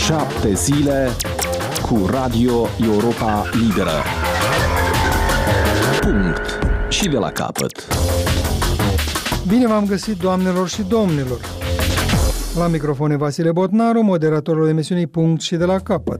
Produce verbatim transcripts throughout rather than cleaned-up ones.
Șapte zile cu Radio Europa Liberă. Punct. Și de la capăt. Bine v-am găsit, doamnelor și domnilor! La microfon e Vasile Botnaru, moderatorul emisiunii Punct și de la capăt.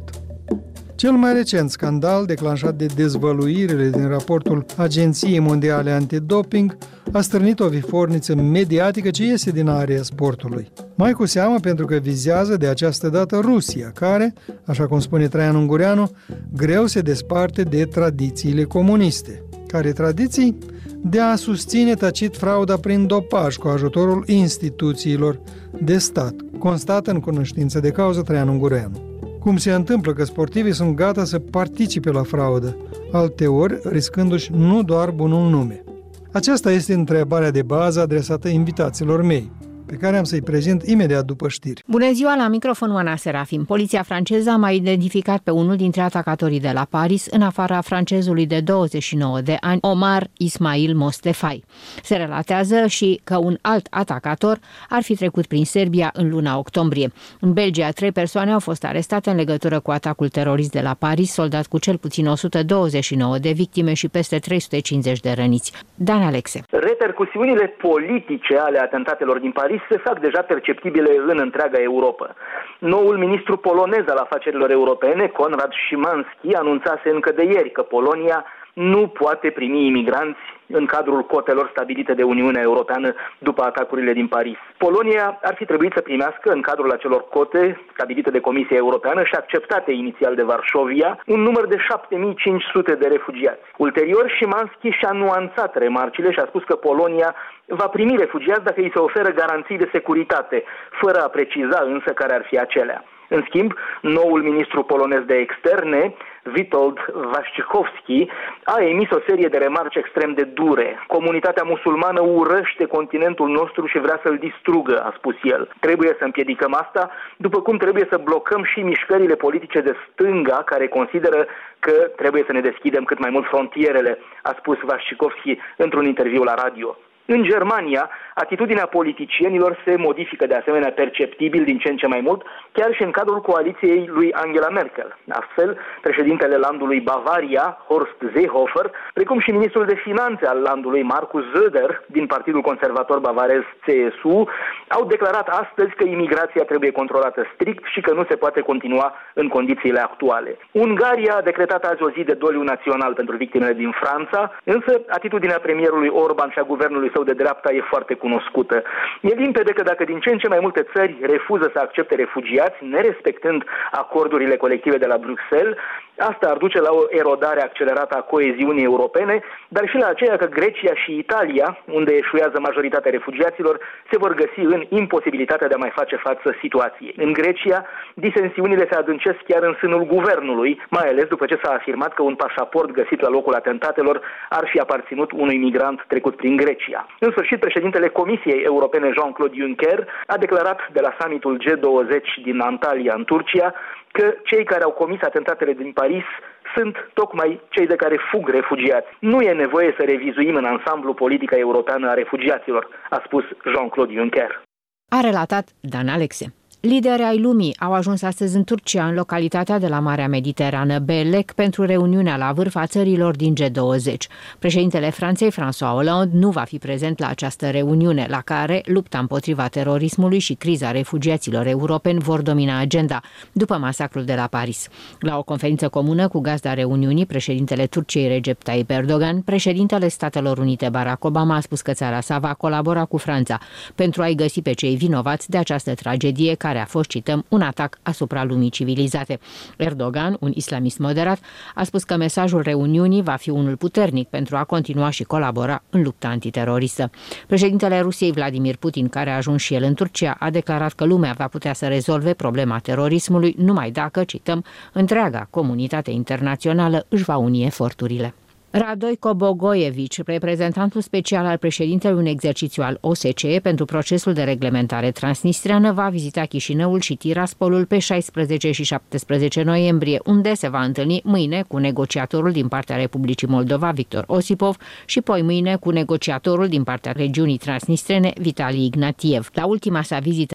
Cel mai recent scandal declanșat de dezvăluirile din raportul Agenției Mondiale Antidoping a stârnit o viforniță mediatică ce iese din area sportului. Mai cu seamă pentru că vizează de această dată Rusia, care, așa cum spune Traian Ungureanu, greu se desparte de tradițiile comuniste. Care tradiții? De a susține tacit frauda prin dopaj cu ajutorul instituțiilor de stat, constată în cunoștință de cauză Traian Ungureanu. Cum se întâmplă că sportivii sunt gata să participe la fraudă, alteori riscându-și nu doar bunul nume? Aceasta este întrebarea de bază adresată invitaților mei, pe care am să-i prezint imediat după știri. Bună ziua, la microfon Oana Serafim. Poliția franceză a mai identificat pe unul dintre atacatorii de la Paris, în afara francezului de douăzeci și nouă de ani, Omar Ismail Mostefai. Se relatează și că un alt atacator ar fi trecut prin Serbia în luna octombrie. În Belgia, trei persoane au fost arestate în legătură cu atacul terorist de la Paris, soldat cu cel puțin o sută douăzeci și nouă de victime și peste trei sute cincizeci de răniți. Dan Alexe. Repercusiunile politice ale atentatelor din Paris se fac deja perceptibile în întreaga Europa. Noul ministru polonez al afacerilor europene, Konrad Szymański, anunțase încă de ieri că Polonia nu poate primi imigranți în cadrul cotelor stabilite de Uniunea Europeană după atacurile din Paris. Polonia ar fi trebuit să primească în cadrul acelor cote stabilite de Comisia Europeană și acceptate inițial de Varșovia un număr de șapte mii cinci sute de refugiați. Ulterior, Szymański și-a nuanțat remarcile și a spus că Polonia va primi refugiați dacă îi se oferă garanții de securitate, fără a preciza însă care ar fi acelea. În schimb, noul ministru polonez de externe, Witold Waszczykowski, a emis o serie de remarci extrem de dure. Comunitatea musulmană urăște continentul nostru și vrea să-l distrugă, a spus el. Trebuie să împiedicăm asta, după cum trebuie să blocăm și mișcările politice de stânga care consideră că trebuie să ne deschidem cât mai mult frontierele, a spus Waszczykowski într-un interviu la radio. În Germania, atitudinea politicienilor se modifică de asemenea perceptibil din ce în ce mai mult, chiar și în cadrul coaliției lui Angela Merkel. Astfel, președintele landului Bavaria, Horst Seehofer, precum și ministrul de finanțe al landului, Markus Söder, din Partidul Conservator Bavarez C S U, au declarat astăzi că imigrația trebuie controlată strict și că nu se poate continua în condițiile actuale. Ungaria a decretat azi o zi de doliu național pentru victimele din Franța, însă atitudinea premierului Orban și a guvernului său de dreapta e foarte cunoscută. E limpede că dacă din ce în ce mai multe țări refuză să accepte refugiați, nerespectând acordurile colective de la Bruxelles, asta ar duce la o erodare accelerată a coeziunii europene, dar și la aceea că Grecia și Italia, unde eșuează majoritatea refugiaților, se vor găsi în imposibilitatea de a mai face față situației. În Grecia, disensiunile se adâncesc chiar în sânul guvernului, mai ales după ce s-a afirmat că un pașaport găsit la locul atentatelor ar fi aparținut unui migrant trecut prin Grecia. În sfârșit, președintele Comisiei Europene Jean-Claude Juncker a declarat de la summitul G douăzeci din Antalya, în Turcia, că cei care au comis atentatele din Paris sunt tocmai cei de care fug refugiați. Nu e nevoie să revizuim în ansamblu politica europeană a refugiaților, a spus Jean-Claude Juncker. A relatat Dan Alexe. Lideri ai lumii au ajuns astăzi în Turcia, în localitatea de la Marea Mediterană, Belek, pentru reuniunea la vârf a țărilor din G douăzeci. Președintele Franței, François Hollande, nu va fi prezent la această reuniune, la care lupta împotriva terorismului și criza refugiaților europeni vor domina agenda, după masacrul de la Paris. La o conferință comună cu gazda reuniunii, președintele Turciei Recep Tayyip Erdogan, președintele Statelor Unite Barack Obama a spus că țara sa va colabora cu Franța pentru a-i găsi pe cei vinovați de această tragedie care a fost, cităm, un atac asupra lumii civilizate. Erdogan, un islamist moderat, a spus că mesajul reuniunii va fi unul puternic pentru a continua și colabora în lupta antiteroristă. Președintele Rusiei Vladimir Putin, care a ajuns și el în Turcia, a declarat că lumea va putea să rezolve problema terorismului numai dacă, cităm, întreaga comunitate internațională își va uni eforturile. Radojko Bogojević, reprezentantul special al președintelui în exercițiu al O S C E pentru procesul de reglementare transnistreană, va vizita Chișinăul și Tiraspolul pe șaisprezece și șaptesprezece noiembrie, unde se va întâlni mâine cu negociatorul din partea Republicii Moldova, Victor Osipov, și poi mâine cu negociatorul din partea regiunii transnistrene, Vitali Ignatiev. La ultima sa vizită